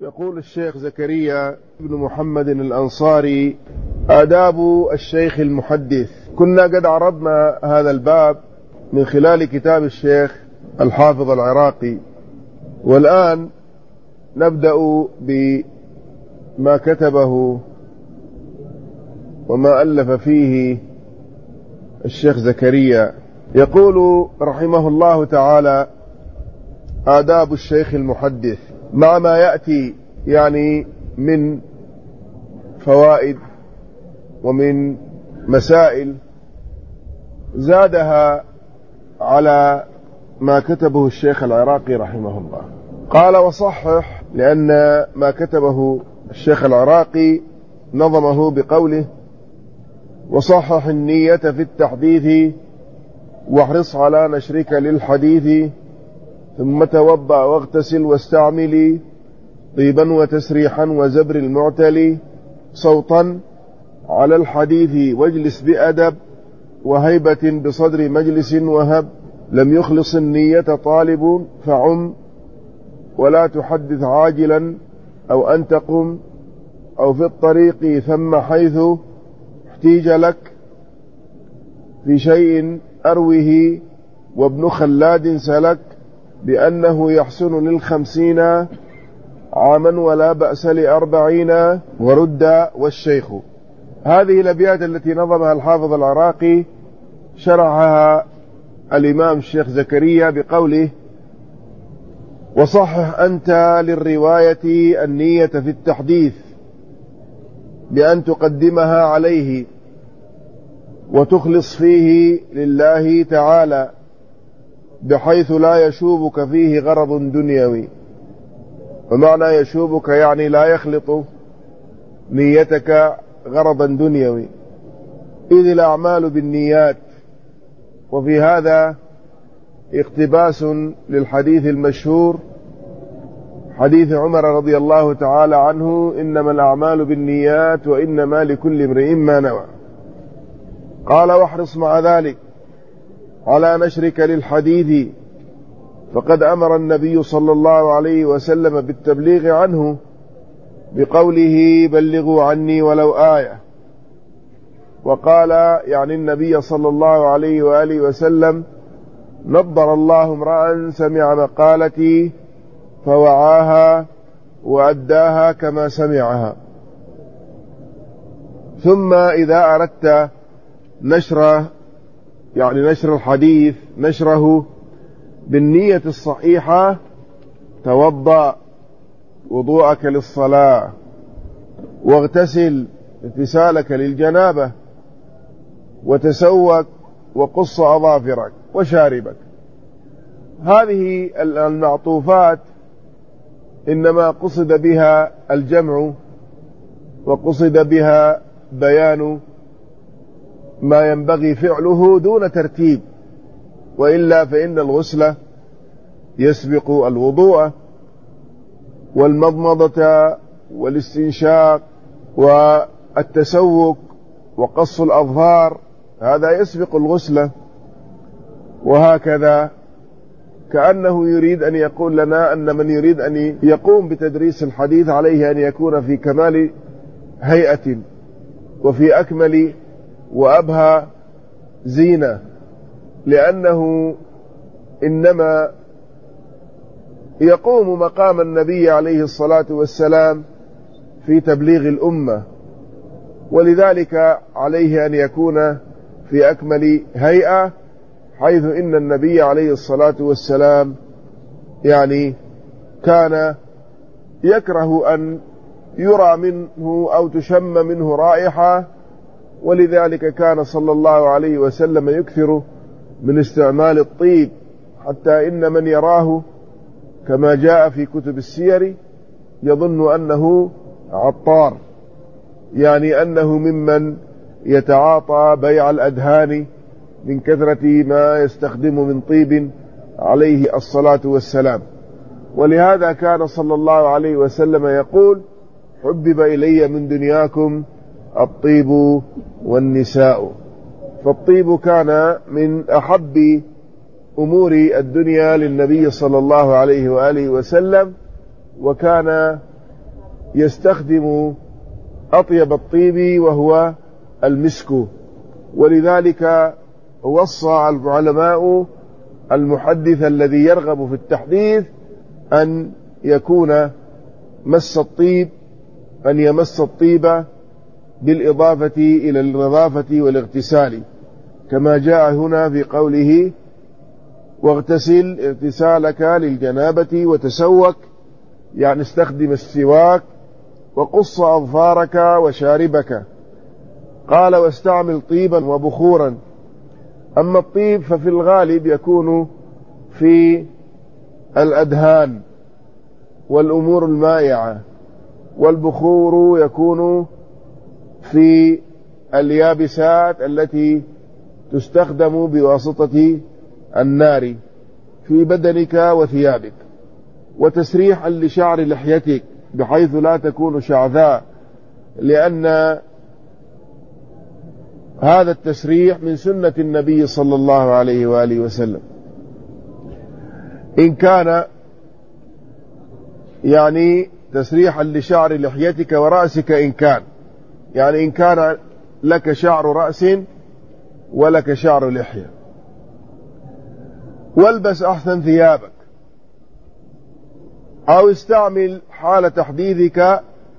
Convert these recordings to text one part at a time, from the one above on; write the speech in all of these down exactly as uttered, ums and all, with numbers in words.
يقول الشيخ زكريا بن محمد الأنصاري: آداب الشيخ المحدث. كنا قد عرضنا هذا الباب من خلال كتاب الشيخ الحافظ العراقي، والآن نبدأ بما كتبه وما ألف فيه الشيخ زكريا. يقول رحمه الله تعالى: آداب الشيخ المحدث، مع ما يأتي يعني من فوائد ومن مسائل زادها على ما كتبه الشيخ العراقي رحمه الله. قال: وصحح، لأن ما كتبه الشيخ العراقي نظمه بقوله: وصحح النية في التحديث واحرص على نشرك للحديث ثم توضأ واغتسل واستعملي طيبا وتسريحا وزبر المعتلي صوتا على الحديث واجلس بأدب وهيبة بصدر مجلس وهب لم يخلص النية طالب فعم ولا تحدث عاجلا أو أن تقم أو في الطريق ثم حيث احتيج لك في شيء أروه وابن خلاد سلك بأنه يحسن للخمسين عاما ولا بأس لأربعين ورد والشيخ. هذه الأبيات التي نظمها الحافظ العراقي شرعها الإمام الشيخ زكريا بقوله: وصحح أنت للرواية النية في التحديث بأن تقدمها عليه وتخلص فيه لله تعالى بحيث لا يشوبك فيه غرض دنيوي. ومعنى يشوبك يعني لا يخلط نيتك غرضا دنيوي، إذ الأعمال بالنيات. وفي هذا اقتباس للحديث المشهور حديث عمر رضي الله تعالى عنه: إنما الأعمال بالنيات وإنما لكل امرئ ما نوى. قال: واحرص مع ذلك على نشرك للحديث، فقد أمر النبي صلى الله عليه وسلم بالتبليغ عنه بقوله: بلغوا عني ولو آية. وقال يعني النبي صلى الله عليه وآله وسلم: نضر الله امرأ سمع مقالتي فوعاها وأداها كما سمعها. ثم إذا أردت نشره يعني نشر الحديث نشره بالنية الصحيحة توضأ وضوءك للصلاة واغتسل اغتسالك للجنابة وتسوك وقص أظافرك وشاربك. هذه المعطوفات إنما قصد بها الجمع وقصد بها بيان ما ينبغي فعله دون ترتيب، وإلا فإن الغسل يسبق الوضوء، والمضمضة والاستنشاق والتسوك وقص الأظفار هذا يسبق الغسل. وهكذا كأنه يريد أن يقول لنا أن من يريد أن يقوم بتدريس الحديث عليه أن يكون في كمال هيئة وفي أكمل وأبهى زينة، لأنه إنما يقوم مقام النبي عليه الصلاة والسلام في تبليغ الأمة، ولذلك عليه أن يكون في أكمل هيئة، حيث إن النبي عليه الصلاة والسلام يعني كان يكره أن يرى منه أو تشم منه رائحة، ولذلك كان صلى الله عليه وسلم يكثر من استعمال الطيب، حتى إن من يراه كما جاء في كتب السير يظن أنه عطار، يعني أنه ممن يتعاطى بيع الأدهان من كثرة ما يستخدم من طيب عليه الصلاة والسلام. ولهذا كان صلى الله عليه وسلم يقول: حبب إلي من دنياكم الطيب والنساء. فالطيب كان من أحب أمور الدنيا للنبي صلى الله عليه وآله وسلم، وكان يستخدم أطيب الطيب وهو المسك. ولذلك وصى العلماء المحدث الذي يرغب في التحديث أن يكون مس الطيب أن يمس الطيب بالإضافة إلى النظافة والاغتسال، كما جاء هنا في قوله واغتسل اغتسالك للجنابة وتسوك، يعني استخدم السواك، وقص أظفارك وشاربك. قال واستعمل طيبا وبخورا. أما الطيب ففي الغالب يكون في الأدهان والأمور المائعة، والبخور يكون في اليابسات التي تستخدم بواسطة النار في بدنك وثيابك. وتسريحا لشعر لحيتك بحيث لا تكون شعثاء، لأن هذا التسريح من سنة النبي صلى الله عليه وآله وسلم. إن كان يعني تسريحا لشعر لحيتك ورأسك، إن كان يعني إن كان لك شعر رأس ولك شعر لحية. والبس أحسن ثيابك، أو استعمل حال تحديثك،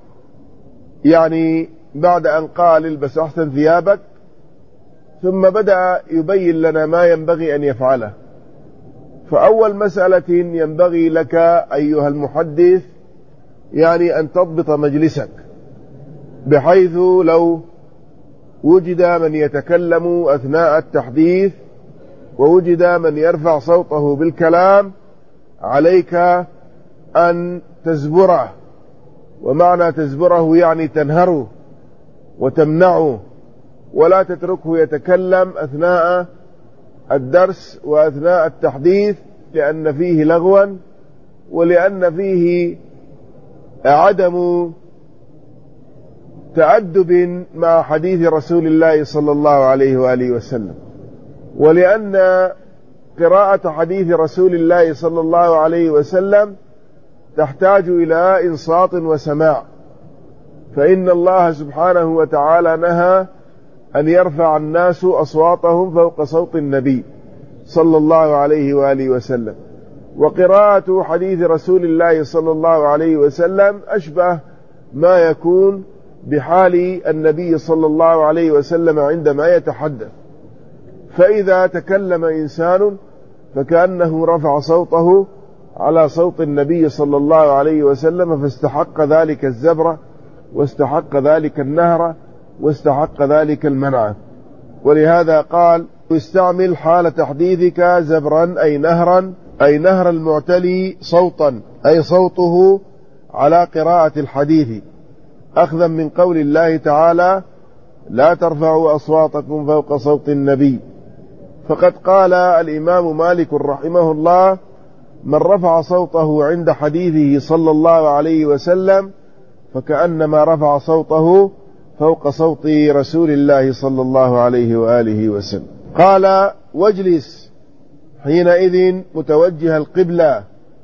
يعني بعد أن قال البس أحسن ثيابك ثم بدأ يبين لنا ما ينبغي أن يفعله. فأول مسألة ينبغي لك أيها المحدث يعني أن تضبط مجلسك، بحيث لو وجد من يتكلم أثناء التحديث ووجد من يرفع صوته بالكلام عليك أن تزبره. ومعنى تزبره يعني تنهره وتمنعه، ولا تتركه يتكلم أثناء الدرس وأثناء التحديث، لأن فيه لغوا ولأن فيه عدم تأدب مع حديث رسول الله صلى الله عليه وآله وسلم، ولأن قراءة حديث رسول الله صلى الله عليه وسلم تحتاج إلى إنصات وسماع. فإن الله سبحانه وتعالى نهى أن يرفع الناس أصواتهم فوق صوت النبي صلى الله عليه وآله وسلم. وقراءة حديث رسول الله صلى الله عليه وسلم أشبه ما يكون بحال النبي صلى الله عليه وسلم عندما يتحدث. فإذا تكلم إنسان فكأنه رفع صوته على صوت النبي صلى الله عليه وسلم، فاستحق ذلك الزبرة واستحق ذلك النهر واستحق ذلك المنع. ولهذا قال استعمل حال تحديثك زبرا أي نهرا، أي نهر المعتلي صوتا، أي صوته على قراءة الحديث، أخذا من قول الله تعالى لا ترفعوا أصواتكم فوق صوت النبي. فقد قال الإمام مالك رحمه الله من رفع صوته عند حديثه صلى الله عليه وسلم فكأنما رفع صوته فوق صوت رسول الله صلى الله عليه وآله وسلم. قال واجلس حينئذ متوجه القبلة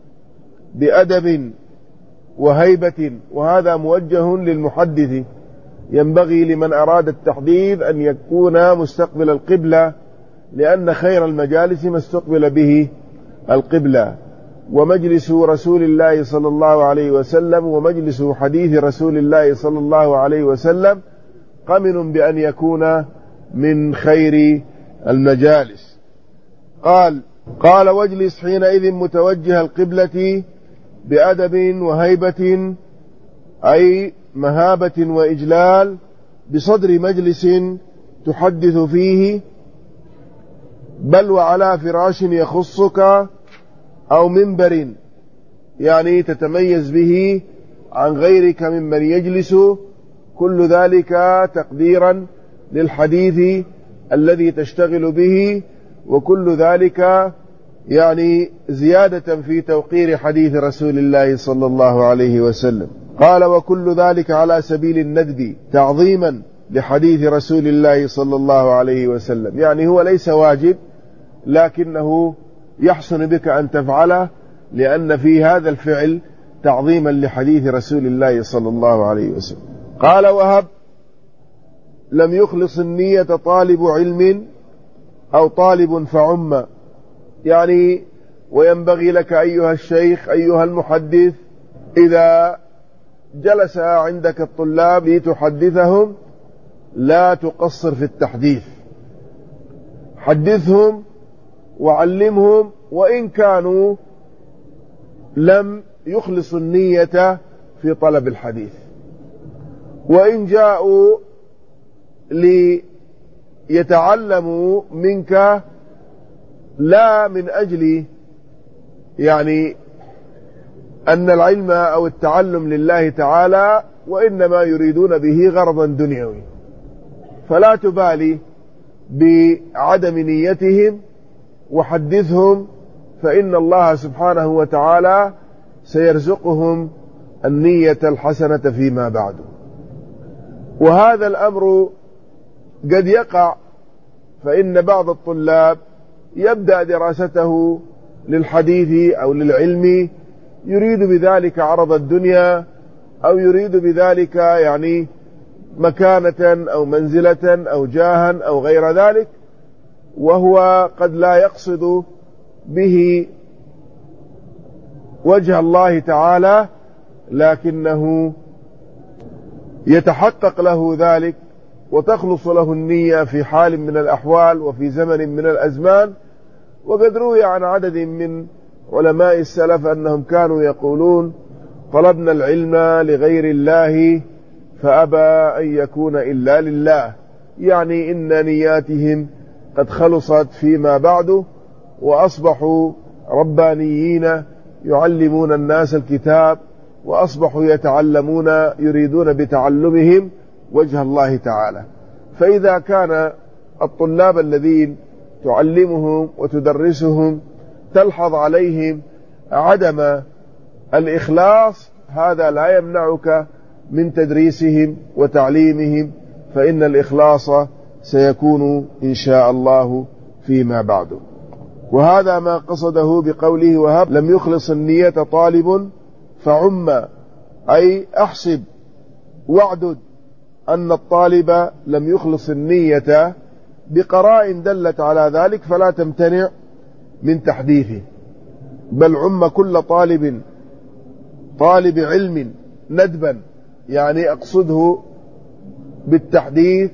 بأدب وهيبة، وهذا موجه للمحدث. ينبغي لمن أراد التحديث أن يكون مستقبل القبلة، لأن خير المجالس ما استقبل به القبلة. ومجلس رسول الله صلى الله عليه وسلم ومجلس حديث رسول الله صلى الله عليه وسلم قمن بأن يكون من خير المجالس. قال قال واجلس حينئذ متوجه القبلة بأدب وهيبة، أي مهابة وإجلال، بصدر مجلس تحدث فيه، بل وعلى فراش يخصك أو منبر يعني تتميز به عن غيرك ممن يجلس، كل ذلك تقديرا للحديث الذي تشتغل به، وكل ذلك يعني زيادة في توقير حديث رسول الله صلى الله عليه وسلم. قال وكل ذلك على سبيل الندب تعظيما لحديث رسول الله صلى الله عليه وسلم، يعني هو ليس واجب لكنه يحسن بك أن تفعله، لأن في هذا الفعل تعظيما لحديث رسول الله صلى الله عليه وسلم. قال وهب: لم يخلص النية طالب علم أو طالب فعم. يعني وينبغي لك أيها الشيخ أيها المحدث إذا جلس عندك الطلاب لتحدثهم لا تقصر في التحديث، حدثهم وعلمهم وإن كانوا لم يخلصوا النية في طلب الحديث، وإن جاءوا ليتعلموا منك لا من أجل يعني أن العلم أو التعلم لله تعالى، وإنما يريدون به غرضا دنيوي، فلا تبالي بعدم نيتهم وحدثهم، فإن الله سبحانه وتعالى سيرزقهم النية الحسنة فيما بعد. وهذا الأمر قد يقع، فإن بعض الطلاب يبدأ دراسته للحديث أو للعلم يريد بذلك عرض الدنيا، أو يريد بذلك يعني مكانة أو منزلة أو جاها أو غير ذلك، وهو قد لا يقصد به وجه الله تعالى، لكنه يتحقق له ذلك وتخلص له النية في حال من الأحوال وفي زمن من الأزمان. وقد روي عن عدد من علماء السلف أنهم كانوا يقولون: طلبنا العلم لغير الله فأبى أن يكون إلا لله، يعني إن نياتهم قد خلصت فيما بعد وأصبحوا ربانيين يعلمون الناس الكتاب، وأصبحوا يتعلمون يريدون بتعلمهم وجه الله تعالى. فإذا كان الطلاب الذين تعلمهم وتدرسهم تلحظ عليهم عدم الإخلاص، هذا لا يمنعك من تدريسهم وتعليمهم، فإن الإخلاص سيكون إن شاء الله فيما بعد. وهذا ما قصده بقوله وهب لم يخلص النية طالب فعم، أي أحسب واعدد أن الطالب لم يخلص النية بقرائن دلت على ذلك، فلا تمتنع من تحديثه، بل عم كل طالب طالب علم ندبا، يعني أقصده بالتحديث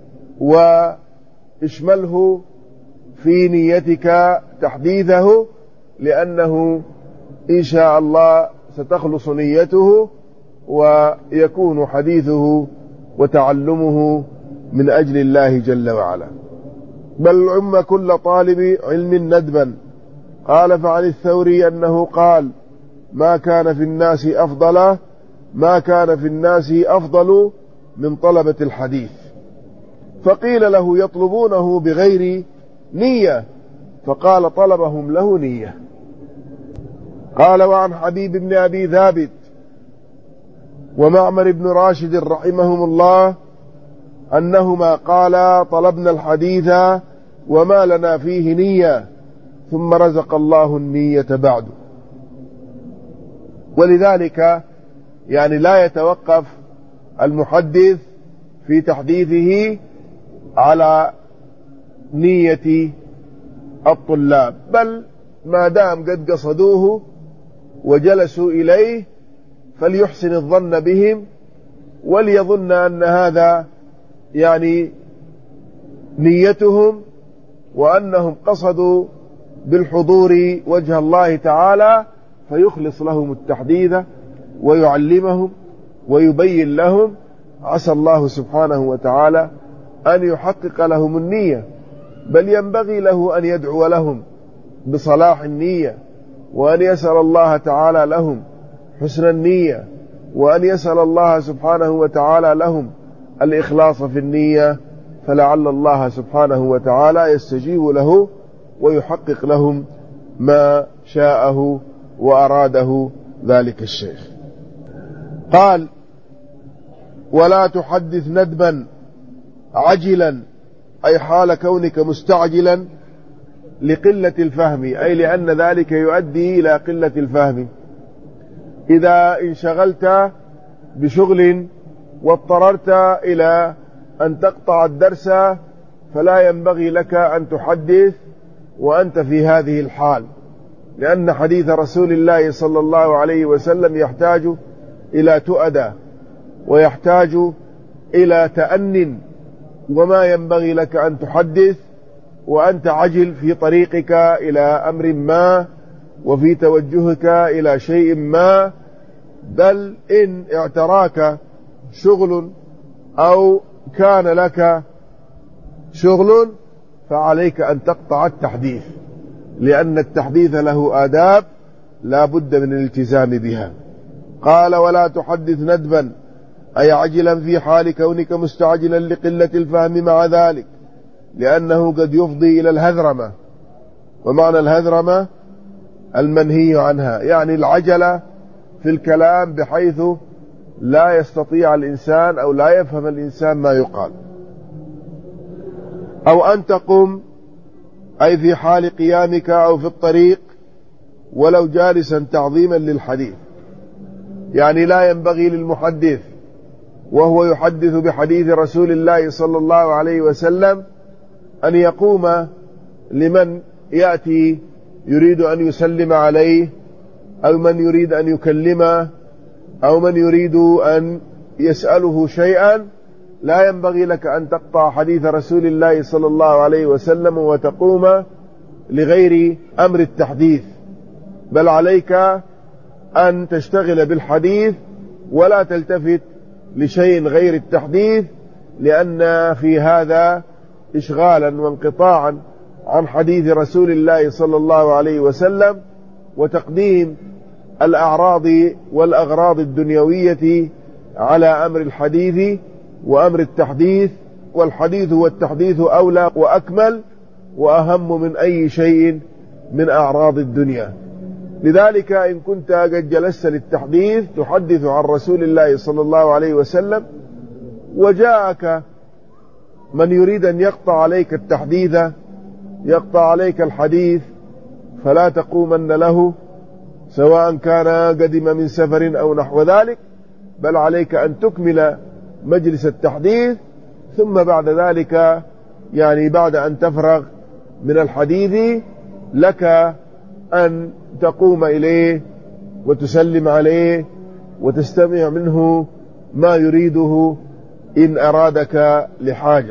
واشمله في نيتك تحديثه، لأنه إن شاء الله ستخلص نيته ويكون حديثه وتعلمه من أجل الله جل وعلا. بل عم كل طالب علم ندبا. قال فعن الثوري أنه قال: ما كان في الناس أفضل ما كان في الناس أفضل من طلبة الحديث. فقيل له: يطلبونه بغير نية؟ فقال: طلبهم له نية. قال وعن حبيب بن أبي ثابت ومعمر بن راشد رحمهم الله أنهما قالا: طلبنا الحديث وما لنا فيه نية، ثم رزق الله النية بعد. ولذلك يعني لا يتوقف المحدث في تحديثه على نية الطلاب، بل ما دام قد قصدوه وجلسوا إليه فليحسن الظن بهم، وليظن أن هذا يعني نيتهم، وأنهم قصدوا بالحضور وجه الله تعالى، فيخلص لهم التحديث ويعلمهم ويبين لهم. عسى الله سبحانه وتعالى أن يحقق لهم النية، بل ينبغي له أن يدعو لهم بصلاح النية، وأن يسأل الله تعالى لهم حسن النية، وأن يسأل الله سبحانه وتعالى لهم الإخلاص في النية، فلعل الله سبحانه وتعالى يستجيب له ويحقق لهم ما شاءه وأراده ذلك الشيخ. قال: ولا تحدث ندبا عجلا، أي حال كونك مستعجلا لقلة الفهم، أي لأن ذلك يؤدي إلى قلة الفهم. إذا انشغلت بشغل واضطررت إلى أن تقطع الدرس فلا ينبغي لك أن تحدث وأنت في هذه الحال، لأن حديث رسول الله صلى الله عليه وسلم يحتاج إلى تؤدى ويحتاج إلى تأن، وما ينبغي لك أن تحدث وأنت عجل في طريقك إلى أمر ما وفي توجهك إلى شيء ما، بل إن اعتراك شغل أو كان لك شغل فعليك أن تقطع التحديث، لأن التحديث له آداب لا بد من الالتزام بها. قال: ولا تحدث ندبا، أي عجلا في حال كونك مستعجلا لقلة الفهم مع ذلك، لأنه قد يفضي إلى الهذرمة. ومعنى الهذرمة المنهي عنها، يعني العجلة في الكلام بحيث لا يستطيع الإنسان أو لا يفهم الإنسان ما يقال. أو أن تقوم، أي في حال قيامك أو في الطريق ولو جالسا تعظيما للحديث، يعني لا ينبغي للمحدث وهو يحدث بحديث رسول الله صلى الله عليه وسلم أن يقوم لمن يأتي يريد أن يسلم عليه أو من يريد أن يكلمه أو من يريد أن يسأله شيئا. لا ينبغي لك أن تقطع حديث رسول الله صلى الله عليه وسلم وتقوم لغير أمر التحديث، بل عليك أن تشتغل بالحديث ولا تلتفت لشيء غير التحديث، لأن في هذا إشغالا وانقطاعا عن حديث رسول الله صلى الله عليه وسلم، وتقديم الأعراض والأغراض الدنيوية على أمر الحديث وأمر التحديث. والحديث والتحديث أولى وأكمل وأهم من أي شيء من أعراض الدنيا. لذلك إن كنت قد جلست للتحديث تحدث عن رسول الله صلى الله عليه وسلم، وجاءك من يريد أن يقطع عليك التحديث يقطع عليك الحديث، فلا تقومن له سواء كان قدم من سفر أو نحو ذلك، بل عليك أن تكمل مجلس التحديث، ثم بعد ذلك يعني بعد أن تفرغ من الحديث لك أن تقوم إليه وتسلم عليه وتستمع منه ما يريده إن أرادك لحاجة.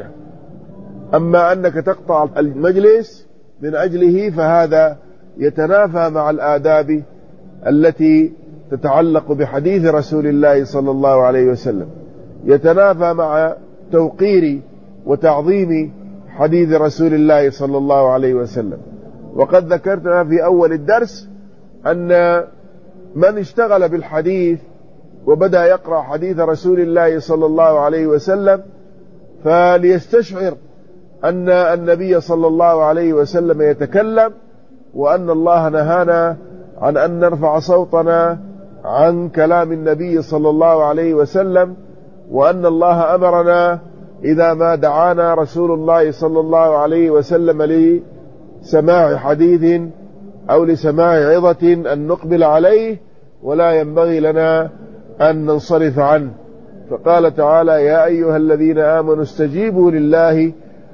أما أنك تقطع المجلس من أجله فهذا يتنافى مع الآداب التي تتعلق بحديث رسول الله صلى الله عليه وسلم، يتنافى مع توقير وتعظيم حديث رسول الله صلى الله عليه وسلم. وقد ذكرتنا في أول الدرس أن من اشتغل بالحديث وبدأ يقرأ حديث رسول الله صلى الله عليه وسلم فليستشعر أن النبي صلى الله عليه وسلم يتكلم، وأن الله نهانا عن أن نرفع صوتنا عن كلام النبي صلى الله عليه وسلم، وأن الله أمرنا إذا ما دعانا رسول الله صلى الله عليه وسلم لسماع حديث أو لسماع عظة أن نقبل عليه، ولا ينبغي لنا أن ننصرف عنه. فقال تعالى: يا أيها الذين آمنوا استجيبوا لله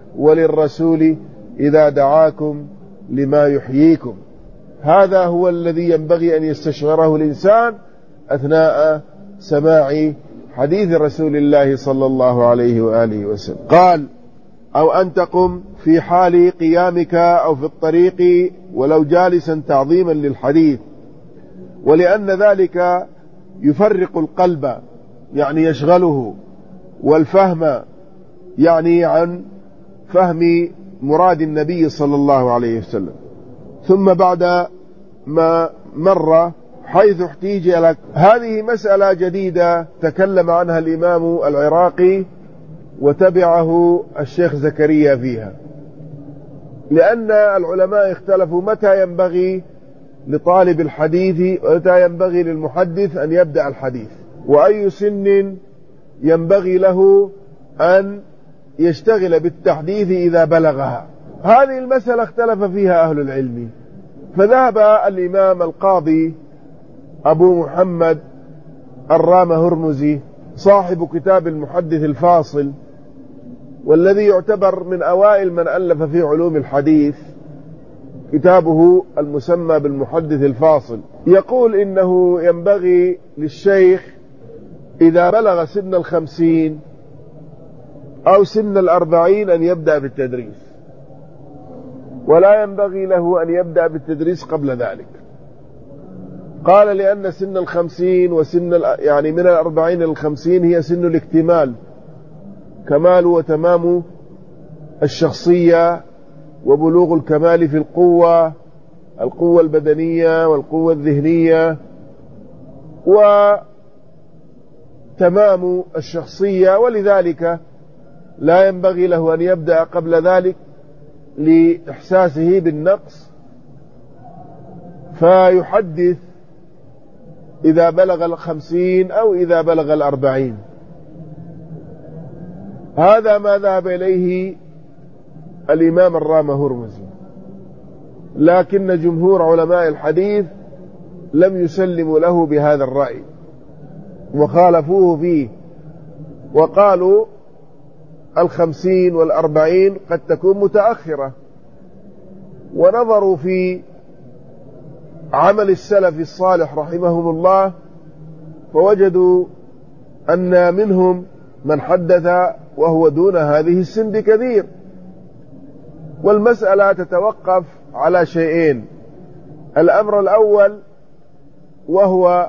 وللرسول إذا دعاكم لما يحييكم. هذا هو الذي ينبغي أن يستشعره الإنسان أثناء سماع حديث رسول الله صلى الله عليه وآله وسلم. قال: أو أن تقم في حال قيامك أو في الطريق ولو جالسا تعظيما للحديث، ولأن ذلك يفرق القلب يعني يشغله، والفهم يعني عن فهم مراد النبي صلى الله عليه وسلم. ثم بعد ما مر حيث احتيج لك، هذه مسألة جديدة تكلم عنها الإمام العراقي وتبعه الشيخ زكريا فيها، لأن العلماء اختلفوا متى ينبغي لطالب الحديث ومتى ينبغي للمحدث أن يبدأ الحديث، وأي سن ينبغي له أن يشتغل بالتحديث إذا بلغها. هذه المسألة اختلف فيها أهل العلم، فذهب الإمام القاضي أبو محمد الرام هرمزي صاحب كتاب المحدث الفاصل، والذي يعتبر من أوائل من ألف في علوم الحديث، كتابه المسمى بالمحدث الفاصل، يقول إنه ينبغي للشيخ إذا بلغ سن الخمسين أو سن الأربعين أن يبدأ بالتدريس، ولا ينبغي له أن يبدأ بالتدريس قبل ذلك. قال لأن سن الخمسين وسن يعني من الأربعين إلى الخمسين هي سن الاكتمال، كمال وتمام الشخصية وبلوغ الكمال في القوة، القوة البدنية والقوة الذهنية وتمام الشخصية، ولذلك لا ينبغي له أن يبدأ قبل ذلك لإحساسه بالنقص، فيحدث إذا بلغ الخمسين أو إذا بلغ الأربعين. هذا ما ذهب إليه الإمام الرام هرمزي، لكن جمهور علماء الحديث لم يسلموا له بهذا الرأي وخالفوه فيه، وقالوا الخمسين والأربعين قد تكون متأخرة، ونظروا في عمل السلف الصالح رحمهم الله فوجدوا أن منهم من حدث وهو دون هذه السن بكثير. والمسألة تتوقف على شيئين: الأمر الأول وهو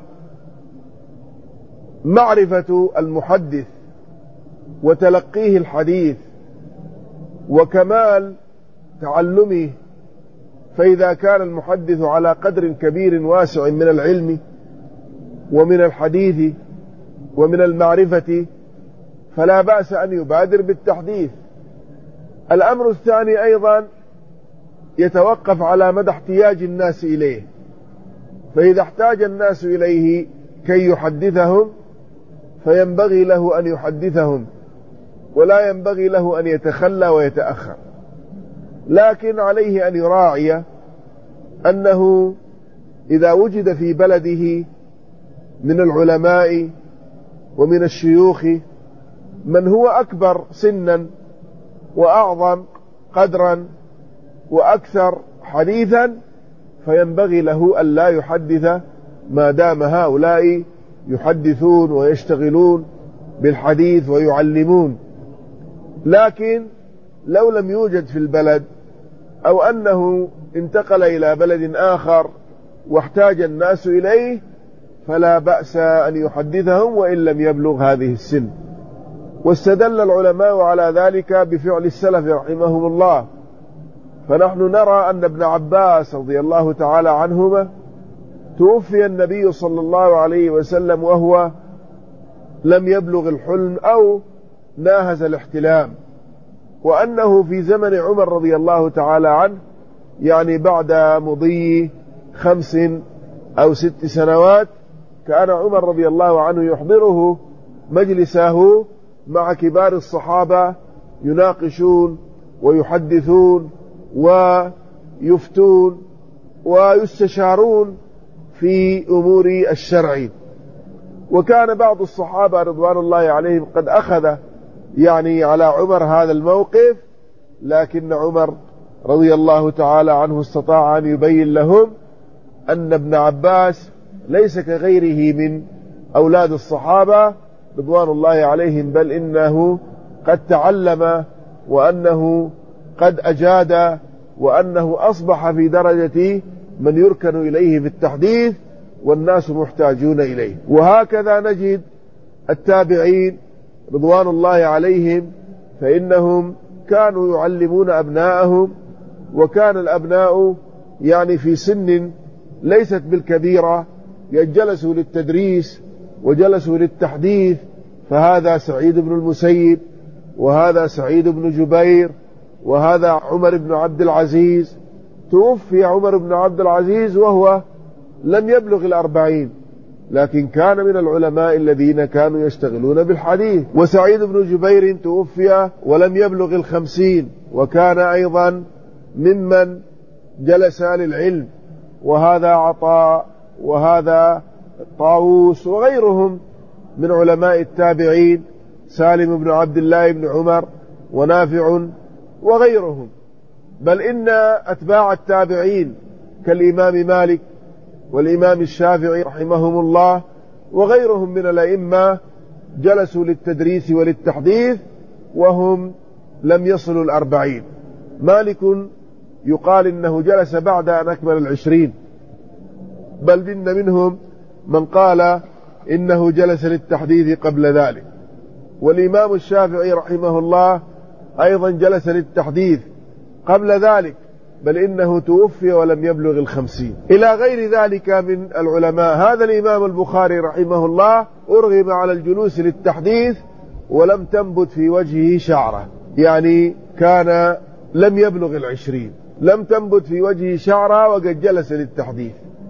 معرفة المحدث وتلقيه الحديث وكمال تعلمه، فإذا كان المحدث على قدر كبير واسع من العلم ومن الحديث ومن المعرفة فلا بأس أن يبادر بالتحديث. الأمر الثاني أيضا يتوقف على مدى احتياج الناس إليه، فإذا احتاج الناس إليه كي يحدثهم فينبغي له أن يحدثهم، ولا ينبغي له أن يتخلى ويتأخر. لكن عليه أن يراعي أنه إذا وجد في بلده من العلماء ومن الشيوخ من هو أكبر سنا وأعظم قدرا وأكثر حديثا، فينبغي له أن لا يحدث ما دام هؤلاء يحدثون ويشتغلون بالحديث ويعلمون. لكن لو لم يوجد في البلد أو أنه انتقل إلى بلد آخر واحتاج الناس إليه فلا بأس أن يحدثهم وإن لم يبلغ هذه السن. واستدل العلماء على ذلك بفعل السلف رحمهم الله، فنحن نرى أن ابن عباس رضي الله تعالى عنهما توفي النبي صلى الله عليه وسلم وهو لم يبلغ الحلم أو ناهز الاحتلام، وأنه في زمن عمر رضي الله تعالى عنه يعني بعد مضي خمس أو ست سنوات كان عمر رضي الله عنه يحضره مجلسه مع كبار الصحابة يناقشون ويحدثون ويفتون ويستشارون في أمور الشرع. وكان بعض الصحابة رضوان الله عليهم قد أخذ يعني على عمر هذا الموقف، لكن عمر رضي الله تعالى عنه استطاع أن يبين لهم أن ابن عباس ليس كغيره من أولاد الصحابة رضوان الله عليهم، بل إنه قد تعلم وأنه قد أجاد وأنه أصبح في درجة من يركن إليه في التحديث والناس محتاجون إليه. وهكذا نجد التابعين رضوان الله عليهم، فإنهم كانوا يعلمون أبناءهم، وكان الأبناء يعني في سن ليست بالكبيرة جلسوا للتدريس وجلسوا للتحديث، فهذا سعيد بن المسيب وهذا سعيد بن جبير وهذا عمر بن عبد العزيز. توفي عمر بن عبد العزيز وهو لم يبلغ الأربعين، لكن كان من العلماء الذين كانوا يشتغلون بالحديث. وسعيد بن جبير توفي ولم يبلغ الخمسين، وكان أيضا ممن جلس للعلم. وهذا عطاء وهذا طاووس وغيرهم من علماء التابعين، سالم بن عبد الله بن عمر ونافع وغيرهم، بل إن أتباع التابعين كالإمام مالك والإمام الشافعي رحمهم الله وغيرهم من الأئمة جلسوا للتدريس وللتحديث وهم لم يصلوا الأربعين. مالك يقال إنه جلس بعد أن أكمل العشرين، بل إن منهم من قال إنه جلس للتحديث قبل ذلك. والإمام الشافعي رحمه الله أيضا جلس للتحديث قبل ذلك، بل إنه توفي ولم يبلغ الخمسين، إلى غير ذلك من العلماء. هذا الإمام البخاري رحمه الله أرغم على الجلوس للتحديث ولم تنبت في وجهه شعرة، يعني كان لم يبلغ العشرين، لم تنبت في وجهه شعرة وقد جلس للتحديث.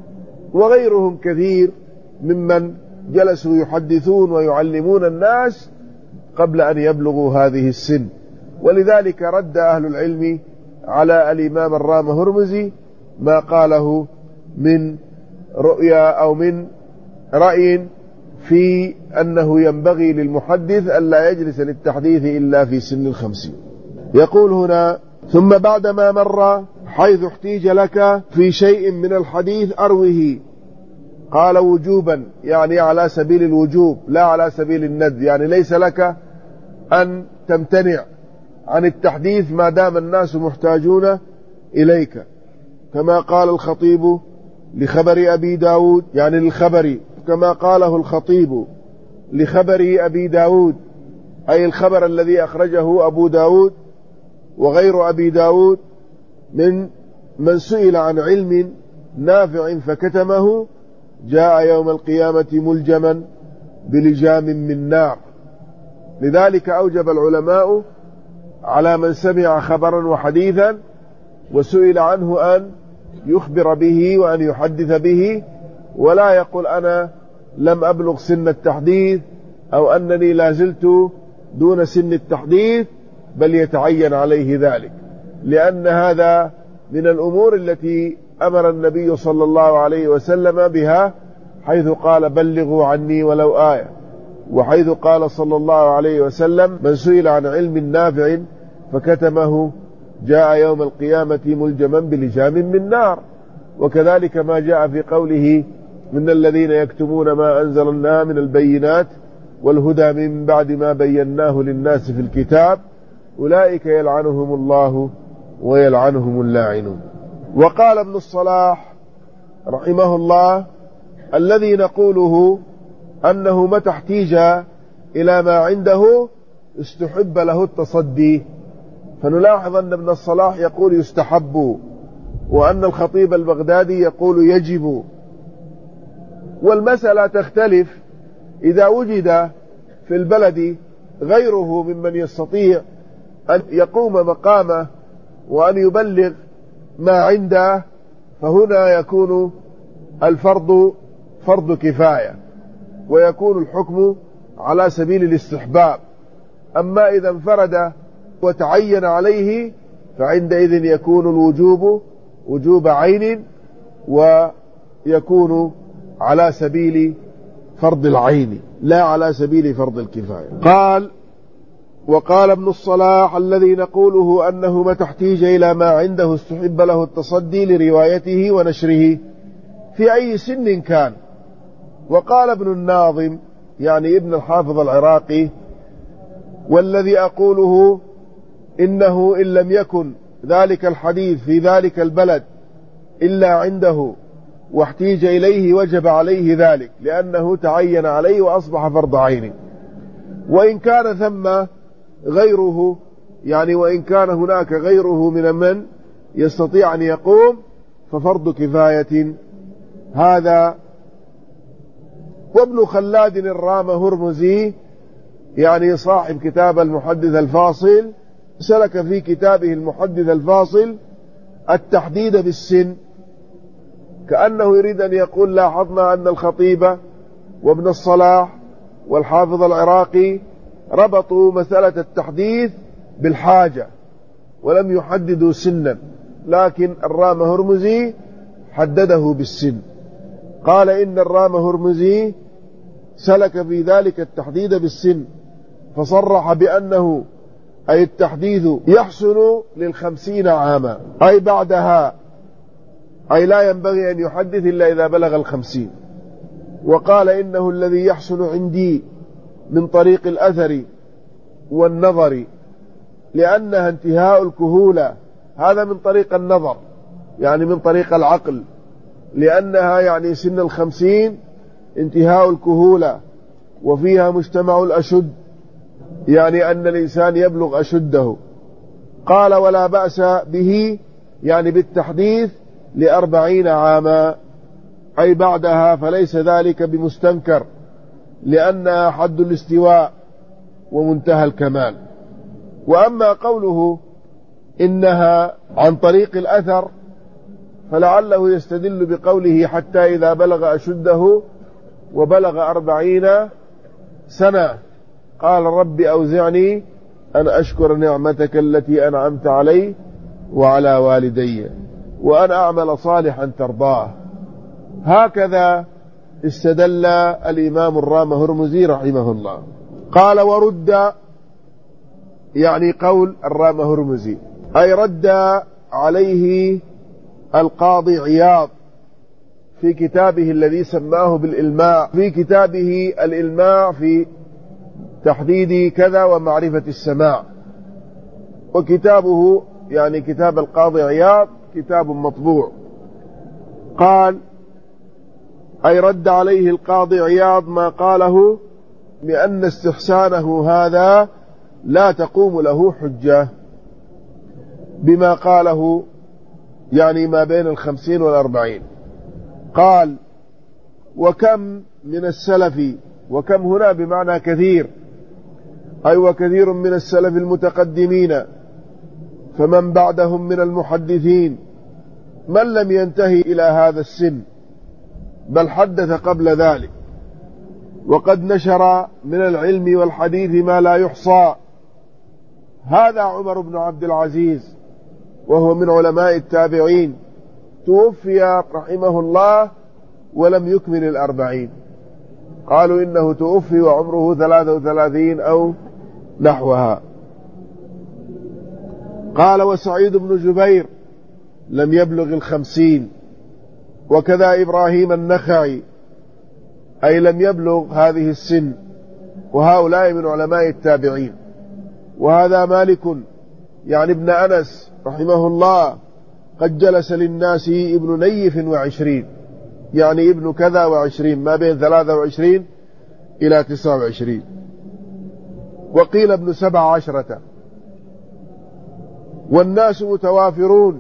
وغيرهم كثير ممن جلسوا يحدثون ويعلمون الناس قبل أن يبلغوا هذه السن. ولذلك رد أهل العلم على الإمام الرام هرمزي ما قاله من رؤيا أو من رأي في أنه ينبغي للمحدث ألا يجلس للتحديث إلا في سن الخمسين. يقول هنا: ثم بعدما مر حيث احتيج لك في شيء من الحديث أروه. قال وجوبا، يعني على سبيل الوجوب لا على سبيل الند، يعني ليس لك أن تمتنع عن التحديث ما دام الناس محتاجون إليك، كما قال الخطيب لخبر أبي داود، يعني للخبر كما قاله الخطيب لخبر أبي داود، أي الخبر الذي أخرجه أبو داود وغير أبي داود من من سئل عن علم نافع فكتمه جاء يوم القيامة ملجما بلجام من نار. لذلك أوجب العلماء على من سمع خبرا وحديثا وسئل عنه أن يخبر به وأن يحدث به، ولا يقول أنا لم أبلغ سن التحديث أو أنني لا زلت دون سن التحديث، بل يتعين عليه ذلك، لأن هذا من الأمور التي أمر النبي صلى الله عليه وسلم بها، حيث قال بلغوا عني ولو آية، وحيث قال صلى الله عليه وسلم من سئل عن علم نافع فكتمه جاء يوم القيامة ملجما بلجام من نار. وكذلك ما جاء في قوله من الذين يكتمون ما أنزلنا من البينات والهدى من بعد ما بيناه للناس في الكتاب أولئك يلعنهم الله ويلعنهم اللاعنون. وقال ابن الصلاح رحمه الله الذي نقوله أنه متى احتيج إلى ما عنده استحب له التصدي، فنلاحظ أن ابن الصلاح يقول يستحب، وأن الخطيب البغدادي يقول يجب. والمسألة تختلف إذا وجد في البلد غيره ممن يستطيع أن يقوم مقامه وأن يبلغ ما عنده، فهنا يكون الفرض فرض كفاية ويكون الحكم على سبيل الاستحباب. أما إذا انفرد وتعين عليه فعندئذ يكون الوجوب وجوب عين ويكون على سبيل فرض العين لا على سبيل فرض الكفاية. قال وقال ابن الصلاح الذي نقوله أنه متى احتيج إلى ما عنده استحب له التصدي لروايته ونشره في أي سن كان. وقال ابن الناظم يعني ابن الحافظ العراقي والذي أقوله إنه إن لم يكن ذلك الحديث في ذلك البلد إلا عنده واحتيج إليه وجب عليه ذلك لأنه تعين عليه وأصبح فرض عين. وإن كان ثم غيره يعني وإن كان هناك غيره من من يستطيع أن يقوم ففرض كفاية هذا. وابن خلاد الرام هرمزي يعني صاحب كتاب المحدث الفاصل سلك في كتابه المحدث الفاصل التحديد بالسن، كأنه يريد أن يقول لاحظنا أن الخطيب وابن الصلاح والحافظ العراقي ربطوا مسألة التحديث بالحاجة ولم يحددوا سنا، لكن الرام هرمزي حدده بالسن. قال إن الرام هرمزي سلك في ذلك التحديد بالسن، فصرح بأنه أي التحديث يحسن للخمسين عاما، أي بعدها، أي لا ينبغي أن يحدث إلا إذا بلغ الخمسين. وقال إنه الذي يحسن عندي من طريق الأثر والنظر، لأنها انتهاء الكهولة، هذا من طريق النظر يعني من طريق العقل، لأنها يعني سن الخمسين انتهاء الكهولة، وفيها مجتمع الأشد، يعني أن الإنسان يبلغ أشده. قال ولا بأس به يعني بالتحديث لأربعين عاما، أي بعدها، فليس ذلك بمستنكر، لأنها حد الاستواء ومنتهى الكمال. وأما قوله إنها عن طريق الأثر، فلعله يستدل بقوله حتى إذا بلغ أشده وبلغ أربعين سنة قال رب أوزعني أن أشكر نعمتك التي أنعمت علي وعلى والدي وأن أعمل صالحا ترضاه. هكذا استدل الإمام الرام هرمزي رحمه الله. قال ورد يعني قول الرام هرمزي، أي رد عليه القاضي عياض في كتابه الذي سماه بالإلماع، في كتابه الإلماع في تحديد كذا ومعرفة السماع. وكتابه يعني كتاب القاضي عياض كتاب مطبوع. قال أي رد عليه القاضي عياض ما قاله بأن استحسانه هذا لا تقوم له حجة بما قاله يعني ما بين الخمسين والأربعين. قال وكم من السلف، وكم هنا بمعنى كثير، أي وكثير من السلف المتقدمين فمن بعدهم من المحدثين من لم ينتهي إلى هذا السن بل حدث قبل ذلك، وقد نشر من العلم والحديث ما لا يحصى. هذا عمر بن عبد العزيز وهو من علماء التابعين، توفي رحمه الله ولم يكمل الأربعين، قالوا إنه توفي وعمره ثلاثة وثلاثين أو نحوها. قال وسعيد بن جبير لم يبلغ الخمسين، وكذا إبراهيم النخعي أي لم يبلغ هذه السن، وهؤلاء من علماء التابعين. وهذا مالك يعني ابن أنس رحمه الله قد جلس للناس ابن نيف وعشرين، يعني ابن كذا وعشرين، ما بين ثلاثة وعشرين إلى تسعة وعشرين، وقيل ابن سبع عشرة. والناس متوافرون،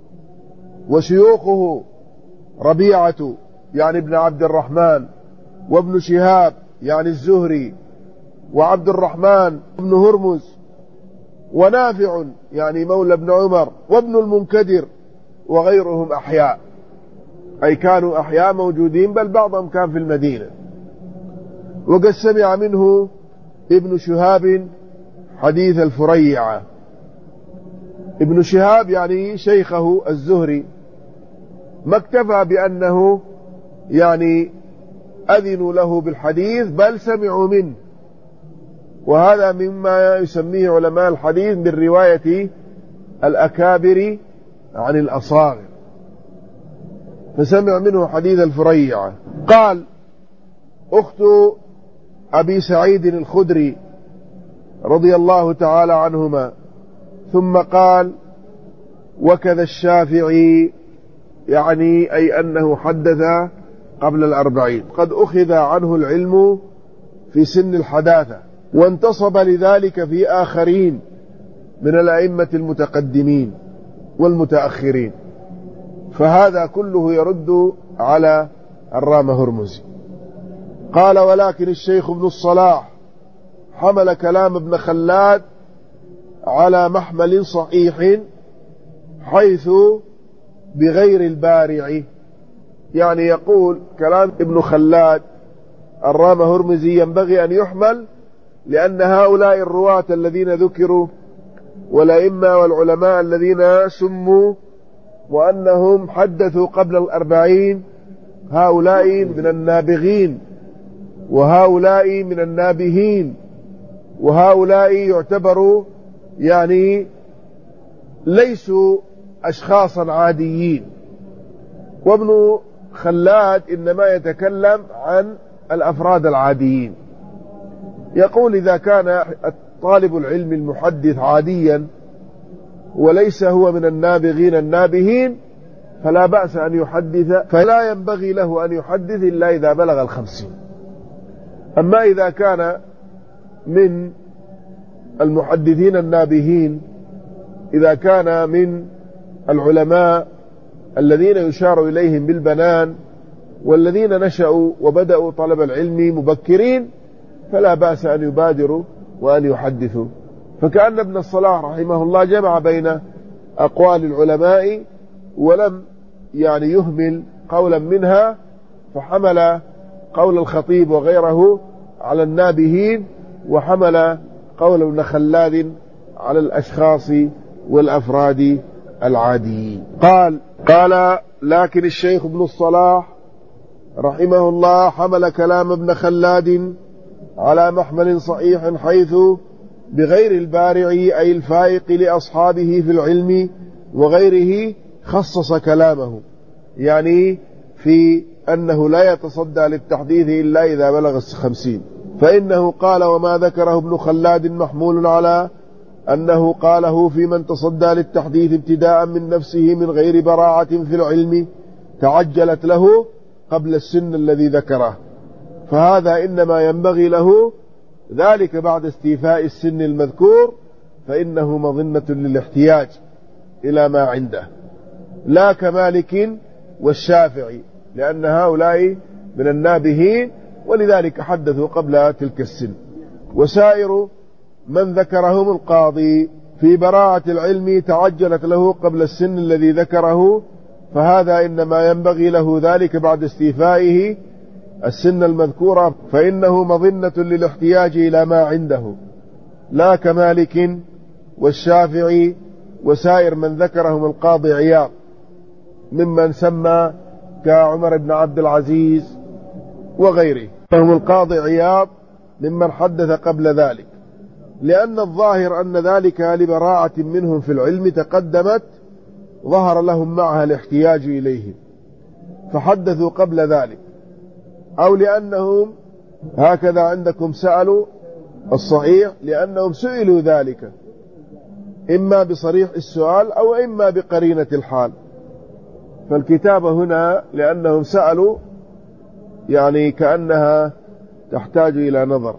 وشيوخه ربيعة يعني ابن عبد الرحمن، وابن شهاب يعني الزهري، وعبد الرحمن بن هرمز، ونافع يعني مولى ابن عمر، وابن المنكدر، وغيرهم أحياء، أي كانوا أحياء موجودين، بل بعضهم كان في المدينة. وقد سمع منه ابن شهاب حديث الفريعة. ابن شهاب يعني شيخه الزهري، ما اكتفى بأنه يعني أذنوا له بالحديث بل سمعوا منه، وهذا مما يسميه علماء الحديث من رواية الأكابر عن الأصاغر، فسمع منه حديث الفريعة. قال أخت أبي سعيد الخدري رضي الله تعالى عنهما، ثم قال وكذا الشافعي، يعني أي أنه حدث قبل الأربعين، قد أخذ عنه العلم في سن الحداثة، وانتصب لذلك في آخرين من الأئمة المتقدمين والمتأخرين، فهذا كله يرد على الرام هرمزي. قال ولكن الشيخ ابن الصلاح حمل كلام ابن خلاد على محمل صحيح حيث بغير البارع، يعني يقول كلام ابن خلاد الرام هرمزي ينبغي أن يحمل، لأن هؤلاء الرواة الذين ذكروا والأئمة والعلماء الذين سموا وأنهم حدثوا قبل الأربعين هؤلاء من النابغين، وهؤلاء من النابهين، وهؤلاء يعتبروا يعني ليسوا أشخاصا عاديين. وابن خلاد إنما يتكلم عن الأفراد العاديين. يقول إذا كان طالب العلم المحدث عاديا وليس هو من النابغين النابهين فلا بأس أن يحدث، فلا ينبغي له أن يحدث إلا إذا بلغ الخمسين. أما إذا كان من المحدثين النابهين، إذا كان من العلماء الذين يشار إليهم بالبنان والذين نشأوا وبدأوا طلب العلم مبكرين، فلا بأس أن يبادروا وأن يحدثوا. فكأن ابن الصلاح رحمه الله جمع بين أقوال العلماء ولم يعني يهمل قولا منها، فحمل قول الخطيب وغيره على النابهين، وحمل قول ابن خلاد على الأشخاص والأفراد العاديين. قال قال لكن الشيخ ابن الصلاح رحمه الله حمل كلام ابن خلاد على محمل صحيح، حيث بغير البارع أي الفائق لأصحابه في العلم وغيره خصص كلامه، يعني في أنه لا يتصدى للتحديث إلا إذا بلغ الخمسين. فإنه قال وما ذكره ابن خلاد محمول على أنه قاله في من تصدى للتحديث ابتداء من نفسه من غير براعة في العلم تعجلت له قبل السن الذي ذكره، فهذا إنما ينبغي له ذلك بعد استيفاء السن المذكور، فإنه مظنة للاحتياج إلى ما عنده، لا كمالك والشافعي، لأن هؤلاء من النابهين ولذلك حدثوا قبل تلك السن. وسائر من ذكرهم القاضي في براعة العلم تعجلت له قبل السن الذي ذكره، فهذا إنما ينبغي له ذلك بعد استيفائه السن المذكورة، فإنه مظنة للاحتياج إلى ما عنده، لا كمالك والشافعي وسائر من ذكرهم القاضي عياض ممن سمى كعمر بن عبد العزيز وغيره. فهم القاضي عياض ممن حدث قبل ذلك، لأن الظاهر أن ذلك لبراعة منهم في العلم تقدمت ظهر لهم معها الاحتياج إليه فحدثوا قبل ذلك، أو لأنهم هكذا عندكم سألوا الصحيح لأنهم سئلوا ذلك إما بصريح السؤال أو إما بقرينة الحال. فالكتابة هنا لأنهم سألوا يعني كأنها تحتاج إلى نظر،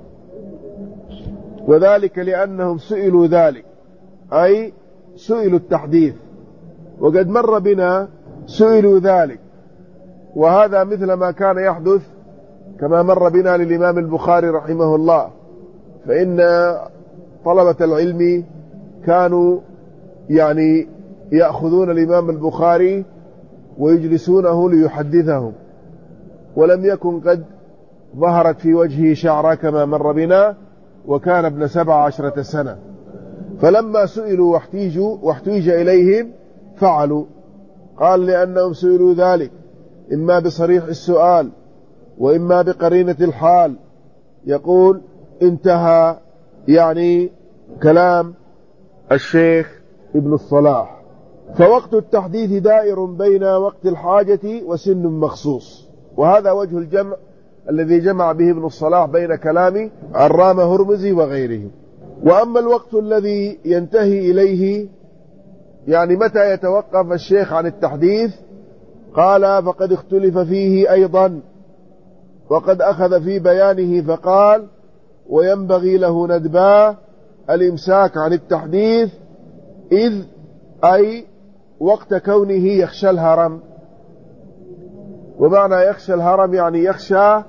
وذلك لأنهم سئلوا ذلك أي سئلوا التحديث، وقد مر بنا سئلوا ذلك، وهذا مثل ما كان يحدث كما مر بنا للإمام البخاري رحمه الله، فإن طلبة العلم كانوا يعني يأخذون الإمام البخاري ويجلسونه ليحدثهم، ولم يكن قد ظهرت في وجهه شعرة كما مر بنا، وكان ابن سبع عشرة سنة، فلما سئلوا واحتيجوا واحتيج إليهم فعلوا. قال لأنهم سئلوا ذلك إما بصريح السؤال وإما بقرينة الحال. يقول انتهى يعني كلام الشيخ ابن الصلاح. فوقت التحديث دائر بين وقت الحاجة وسن مخصوص، وهذا وجه الجمع الذي جمع به ابن الصلاح بين كلام عرام هرمزي وغيره. وأما الوقت الذي ينتهي إليه يعني متى يتوقف الشيخ عن التحديث، قال فقد اختلف فيه أيضا، وقد أخذ في بيانه فقال وينبغي له ندبا الإمساك عن التحديث، إذ أي وقت كونه يخشى الهرم. ومعنى يخشى الهرم يعني يخشى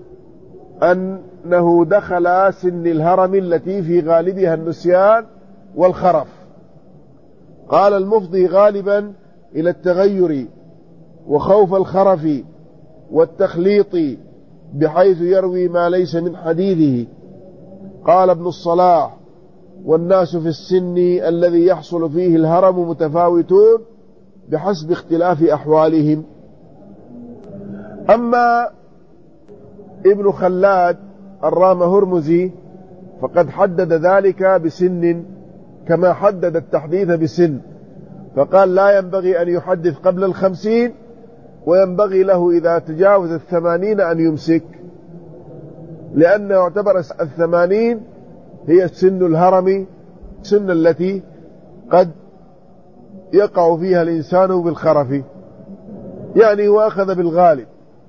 أنه دخل سن الهرم التي في غالبها النسيان والخرف. قال المفضي غالبا إلى التغير وخوف الخرف والتخليط بحيث يروي ما ليس من حديثه. قال ابن الصلاح والناس في السن الذي يحصل فيه الهرم متفاوتون بحسب اختلاف أحوالهم. أما ابن خلاد الرام هرمزي فقد حدد ذلك بسن كما حدد التحديث بسن، فقال لا ينبغي أن يحدث قبل الخمسين، وينبغي له إذا تجاوز الثمانين أن يمسك، لأنه يعتبر الثمانين هي سن الهرم، سن التي قد يقع فيها الإنسان بالخرف، يعني وأخذ بالغالب.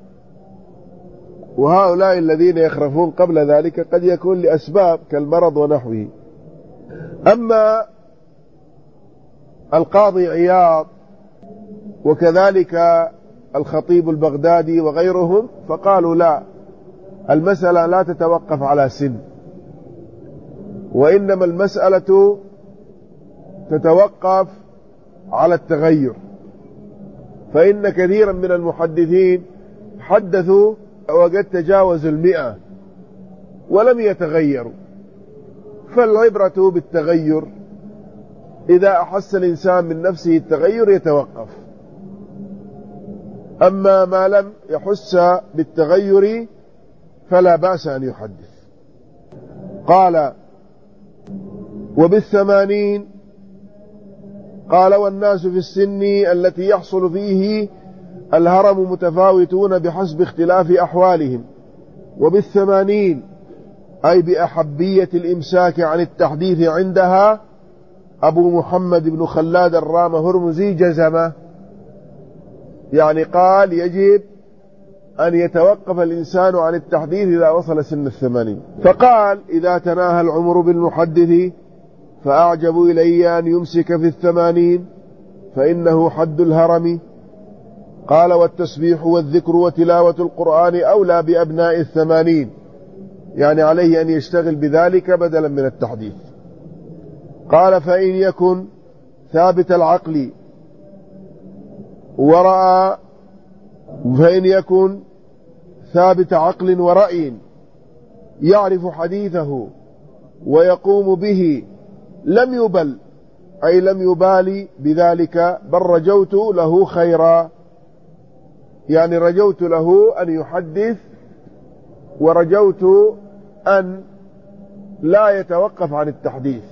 وهؤلاء الذين يخرفون قبل ذلك قد يكون لأسباب كالمرض ونحوه. أما القاضي عياض وكذلك الخطيب البغدادي وغيرهم فقالوا لا، المسألة لا تتوقف على سن، وإنما المسألة تتوقف على التغير، فإن كثيرا من المحدثين حدثوا وقد تجاوزوا المئة ولم يتغيروا، فالعبرة بالتغير، إذا أحس الإنسان من نفسه التغير يتوقف، أما ما لم يحس بالتغير فلا بأس أن يحدث. قال وبالثمانين، قال والناس في السن التي يحصل فيه الهرم متفاوتون بحسب اختلاف أحوالهم، وبالثمانين أي بأحبية الإمساك عن التحديث عندها أبو محمد بن خلاد الرام هرمزي جزم، يعني قال يجب أن يتوقف الإنسان عن التحديث إذا وصل سن الثمانين. فقال إذا تناهى العمر بالمحدث فأعجب إلي أن يمسك في الثمانين فإنه حد الهرم. قال والتسبيح والذكر وتلاوة القرآن أولى بأبناء الثمانين، يعني عليه أن يشتغل بذلك بدلا من التحديث. قال فإن يكن ثابت العقل ورأى فإن يكن ثابت عقل ورأي يعرف حديثه ويقوم به لم يبل، أي لم يبالي بذلك، بل رجوت له خيرا، يعني رجوت له أن يحدث ورجوت أن لا يتوقف عن التحديث.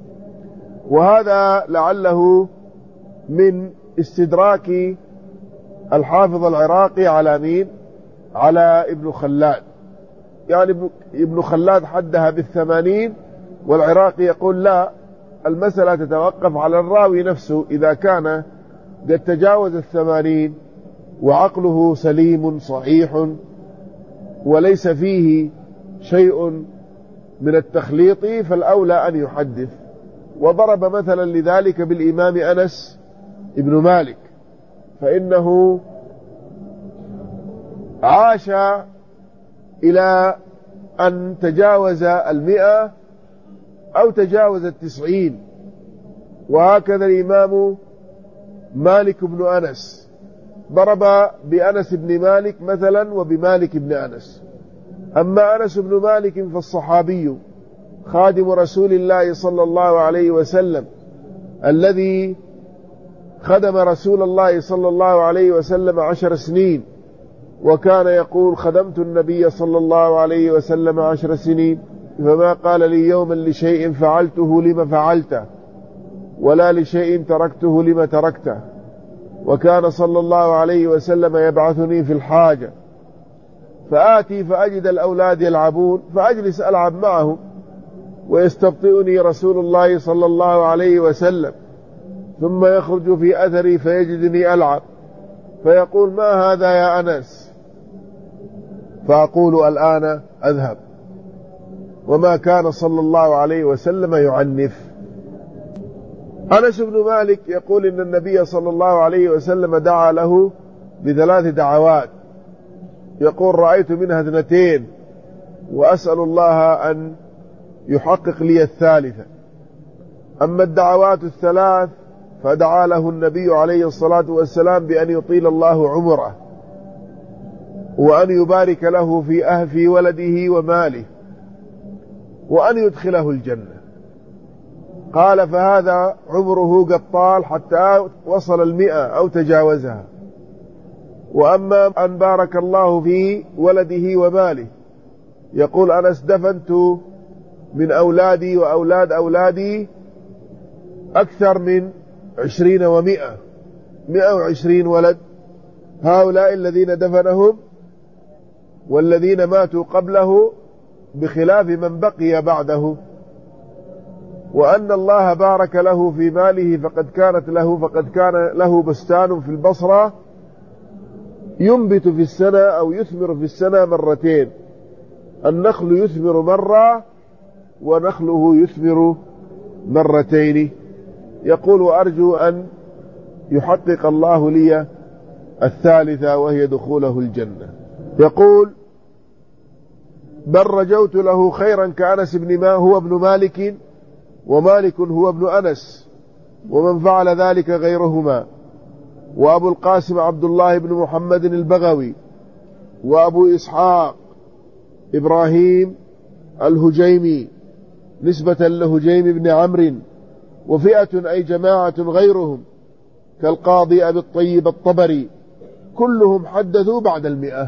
وهذا لعله من استدراك الحافظ العراقي على مين؟ على ابن خلاد، يعني ابن خلاد حدها بالثمانين، والعراقي يقول لا، المسألة تتوقف على الراوي نفسه، إذا كان قد تجاوز الثمانين وعقله سليم صحيح وليس فيه شيء من التخليط فالأولى أن يحدث. وضرب مثلا لذلك بالإمام أنس ابن مالك، فإنه عاش إلى أن تجاوز المئة أو تجاوز التسعين، وهكذا الإمام مالك بن أنس ضرب بأنس بن مالك مثلا وبمالك بن أنس. أما أنس بن مالك فالصحابي خادم رسول الله صلى الله عليه وسلم الذي خدم رسول الله صلى الله عليه وسلم عشر سنين، وكان يقول خدمت النبي صلى الله عليه وسلم عشر سنين فما قال لي يوما لشيء فعلته لما فعلته ولا لشيء تركته لما تركته، وكان صلى الله عليه وسلم يبعثني في الحاجة فآتي فأجد الأولاد يلعبون فأجلس ألعب معهم، ويستبطئني رسول الله صلى الله عليه وسلم ثم يخرج في أثري فيجدني ألعب فيقول ما هذا يا أنس؟ فأقول الآن أذهب، وما كان صلى الله عليه وسلم يعنف. أنس بن مالك يقول إن النبي صلى الله عليه وسلم دعا له بثلاث دعوات، يقول رأيت منها اثنتين وأسأل الله أن يحقق لي الثالثة. أما الدعوات الثلاث فدعا له النبي عليه الصلاة والسلام بأن يطيل الله عمره وأن يبارك له في أهل في ولده وماله وأن يدخله الجنة. قال فهذا عمره قد طال حتى وصل المئة أو تجاوزها، وأما أن بارك الله في ولده وماله، يقول أنس دفنت من أولادي وأولاد أولادي أكثر من عشرين ومئة مئة وعشرين ولد، هؤلاء الذين دفنهم والذين ماتوا قبله بخلاف من بقي بعده، وأن الله بارك له في ماله فقد كانت له فقد كان له بستان في البصرة ينبت في السنة أو يثمر في السنة مرتين، النخل يثمر مرة ونخله يثمر مرتين. يقول وأرجو أن يحقق الله لي الثالثة وهي دخوله الجنة. يقول بل رجوت له خيرا كأنس بن ما هو ابن مالك، ومالك هو ابن أنس، ومن فعل ذلك غيرهما، وأبو القاسم عبد الله بن محمد البغوي، وأبو إسحاق إبراهيم الهجيمي نسبة لهجيم بن عمرو، وفئة أي جماعة غيرهم كالقاضي أبي الطيب الطبري، كلهم حدثوا بعد المئة.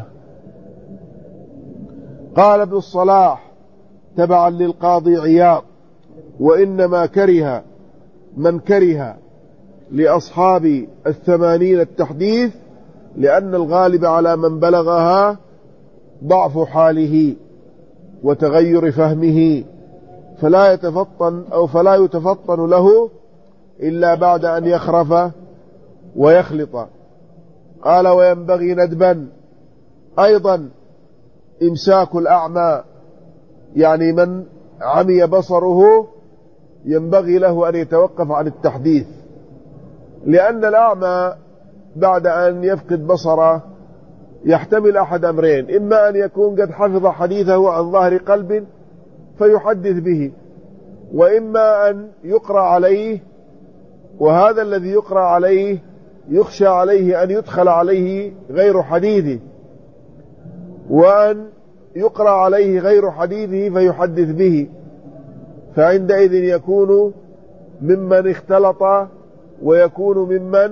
قال ابن الصلاح تبعا للقاضي عياض: وإنما كره من كره لأصحاب الثمانين التحديث، لأن الغالب على من بلغها ضعف حاله وتغير فهمه، فلا يتفطن أو فلا يتفطن له إلا بعد أن يخرف ويخلط. قال وينبغي ندبا أيضا إمساك الأعمى، يعني من عمي بصره ينبغي له أن يتوقف عن التحديث، لأن الأعمى بعد أن يفقد بصره يحتمل أحد أمرين: إما أن يكون قد حفظ حديثه عن ظهر قلب فيحدث به، وإما أن يقرأ عليه، وهذا الذي يقرأ عليه يخشى عليه أن يدخل عليه غير حديثه، وأن يقرأ عليه غير حديثه فيحدث به، فعندئذ يكون ممن اختلط، ويكون ممن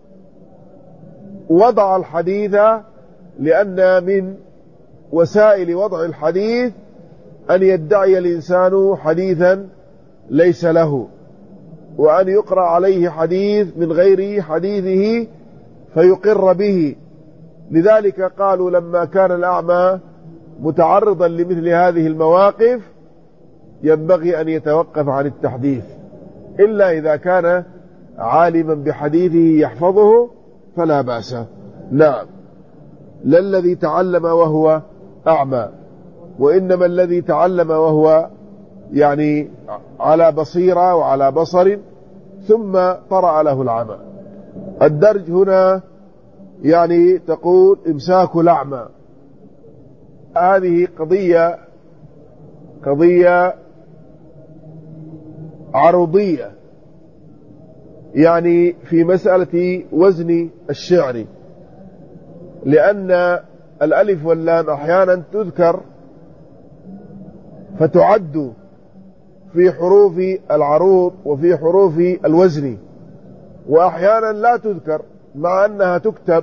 وضع الحديث، لأن من وسائل وضع الحديث أن يدعي الإنسان حديثا ليس له، وأن يقرأ عليه حديث من غير حديثه فيقر به. لذلك قالوا لما كان الأعمى متعرضا لمثل هذه المواقف ينبغي أن يتوقف عن التحديث، إلا إذا كان عالما بحديثه يحفظه فلا بأس. نعم، لا الذي تعلم وهو أعمى، وإنما الذي تعلم وهو يعني على بصيرة وعلى بصر ثم طرأ له العمى. الدرج هنا يعني تقول إمساك الأعمى، هذه قضية قضية عروضية، يعني في مسألة وزن الشعر، لأن الألف واللام أحيانا تذكر فتعد في حروف العروض وفي حروف الوزن، وأحيانا لا تذكر مع أنها تكتب،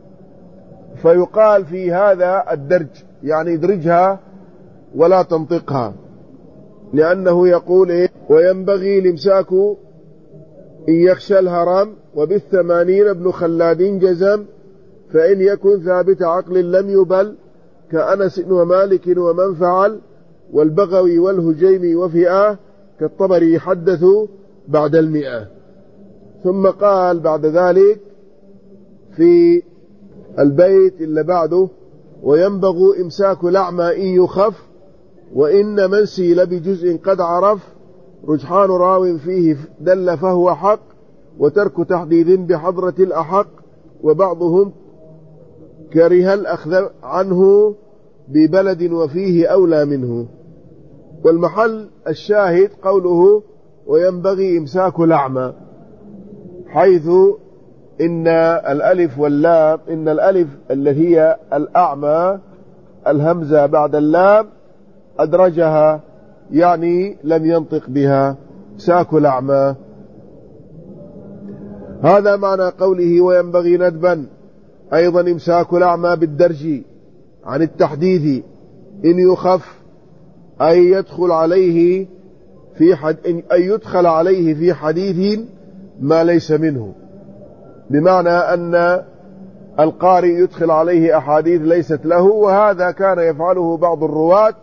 فيقال في هذا الدرج، يعني ادرجها ولا تنطقها، لأنه يقول إيه؟ وينبغي الإمساك إن يخشى الهرم، وبالثمانين ابن خلاد جزم، فإن يكن ثابت عقل لم يبل، كأنس ومالك ومن فعل، والبغوي والهجيمي وفئة كالطبري حدثوا بعد المئة. ثم قال بعد ذلك في البيت اللي بعده: وينبغي إمساك الأعمى إن يخف، وإن من سيل بجزء قد عرف، رجحان راو فيه دل فهو حق، وترك تحديد بحضرة الأحق، وبعضهم كره الأخذ عنه ببلد وفيه أولى منه. والمحل الشاهد قوله وينبغي إمساك الأعمى، حيث إن الألف واللام، إن الألف اللي هي الأعمى الهمزة بعد اللام أدرجها، يعني لم ينطق بها، ساك الأعمى. هذا معنى قوله وينبغي ندبا، أيضا إمساك الأعمى بالدرج عن التحديث إن يخف أن يدخل عليه في حد أن يدخل عليه في حديث ما ليس منه، بمعنى أن القارئ يدخل عليه أحاديث ليست له، وهذا كان يفعله بعض الرواة،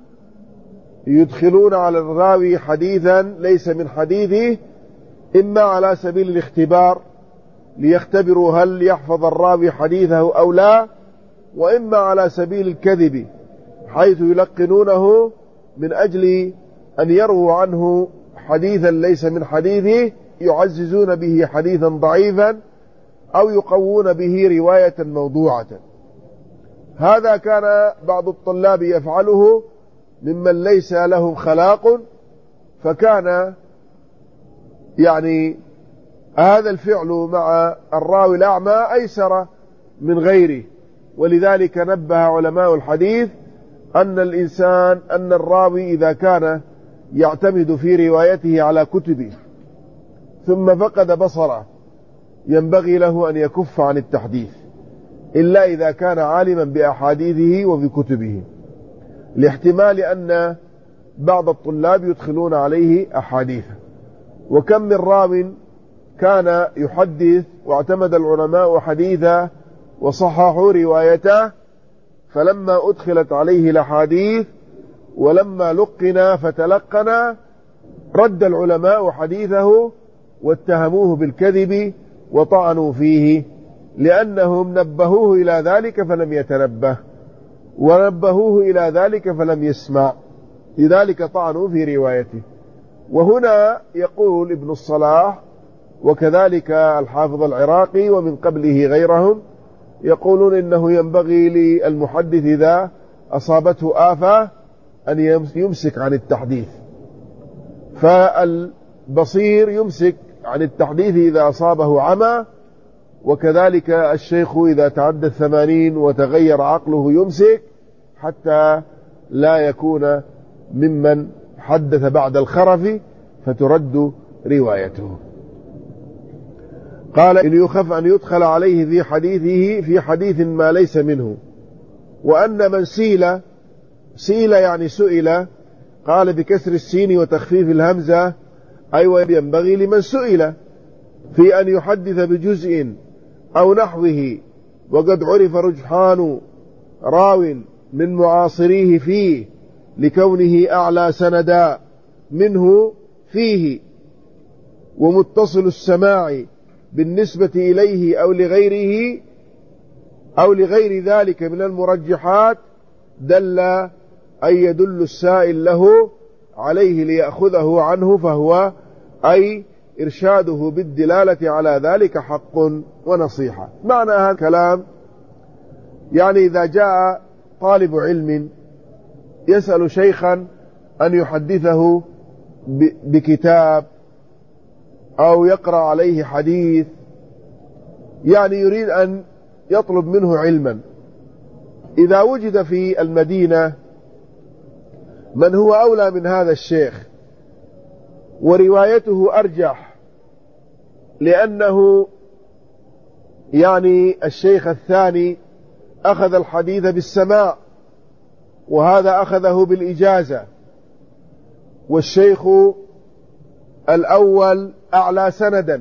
يدخلون على الراوي حديثا ليس من حديثه، إما على سبيل الاختبار ليختبروا هل يحفظ الراوي حديثه أو لا، وإما على سبيل الكذب حيث يلقنونه من أجل أن يرووا عنه حديثا ليس من حديثه، يعززون به حديثا ضعيفا أو يقوون به رواية موضوعة. هذا كان بعض الطلاب يفعله ممن ليس لهم خلاق، فكان يعني هذا الفعل مع الراوي الأعمى أيسر من غيره. ولذلك نبه علماء الحديث أن الإنسان أن الراوي إذا كان يعتمد في روايته على كتبه ثم فقد بصره ينبغي له أن يكف عن التحديث، إلا إذا كان عالما بأحاديثه وبكتبه، لاحتمال أن بعض الطلاب يدخلون عليه أحاديث. وكم من راو كان يحدث واعتمد العلماء حديثه وصححوا روايته، فلما أدخلت عليه الأحاديث ولما لقنا فتلقنا رد العلماء حديثه واتهموه بالكذب وطعنوا فيه، لأنهم نبهوه إلى ذلك فلم يتنبه، ونبهوه إلى ذلك فلم يسمع، لذلك طعنوا في روايته. وهنا يقول ابن الصلاح وكذلك الحافظ العراقي ومن قبله غيرهم يقولون إنه ينبغي للمحدث إذا أصابته آفة أن يمسك عن التحديث، فالبصير يمسك عن التحديث إذا أصابه عمى، وكذلك الشيخ إذا تعدى الثمانين وتغير عقله يمسك حتى لا يكون ممن حدث بعد الخرف فترد روايته. قال إن يخف أن يدخل عليه في حديثه في حديث ما ليس منه، وأن من سيل سيل يعني سئل، قال بكسر السين وتخفيف الهمزة، أيوة ينبغي لمن سئل في أن يحدث بجزء أو نحوه وقد عرف رجحان راو من معاصريه فيه لكونه أعلى سندا منه فيه، ومتصل السماع بالنسبة إليه أو لغيره أو لغير ذلك من المرجحات، دل أن يدل السائل له عليه ليأخذه عنه، فهو أي إرشاده بالدلالة على ذلك حق ونصيحة. معنى هذا الكلام يعني إذا جاء طالب علم يسأل شيخا أن يحدثه بكتاب أو يقرأ عليه حديث، يعني يريد أن يطلب منه علما، إذا وجد في المدينة من هو أولى من هذا الشيخ وروايته أرجح، لأنه يعني الشيخ الثاني أخذ الحديث بالسماع وهذا أخذه بالإجازة، والشيخ الأول أعلى سندا،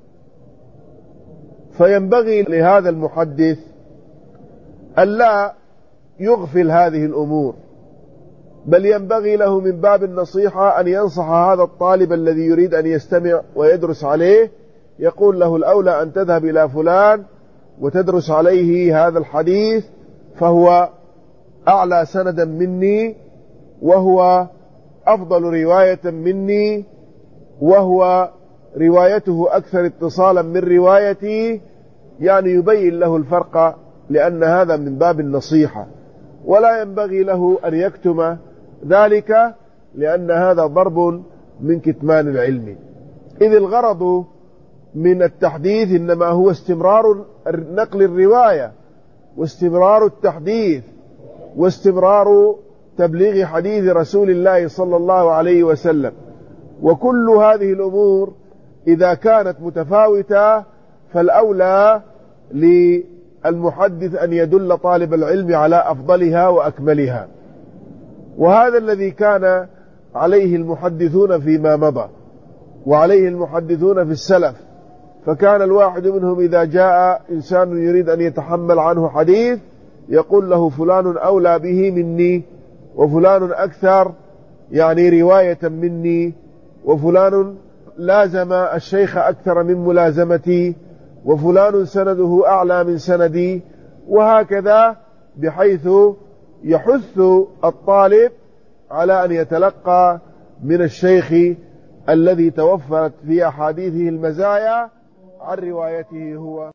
فينبغي لهذا المحدث ألا يغفل هذه الأمور، بل ينبغي له من باب النصيحة أن ينصح هذا الطالب الذي يريد أن يستمع ويدرس عليه، يقول له الأولى أن تذهب إلى فلان وتدرس عليه هذا الحديث، فهو أعلى سندا مني وهو أفضل رواية مني وهو روايته أكثر اتصالا من روايتي، يعني يبين له الفرق، لأن هذا من باب النصيحة، ولا ينبغي له أن يكتم ذلك، لأن هذا ضرب من كتمان العلم. إذ الغرض من التحديث إنما هو استمرار نقل الرواية واستمرار التحديث واستمرار تبليغ حديث رسول الله صلى الله عليه وسلم، وكل هذه الأمور إذا كانت متفاوتة فالأولى المحدث أن يدل طالب العلم على أفضلها وأكملها، وهذا الذي كان عليه المحدثون فيما مضى وعليه المحدثون في السلف. فكان الواحد منهم إذا جاء إنسان يريد أن يتحمل عنه حديث يقول له فلان أولى به مني، وفلان أكثر يعني رواية مني، وفلان لازم الشيخ أكثر من ملازمتي، وفلان سنده أعلى من سندي، وهكذا، بحيث يحث الطالب على أن يتلقى من الشيخ الذي توفرت في أحاديثه المزايا عن روايته هو.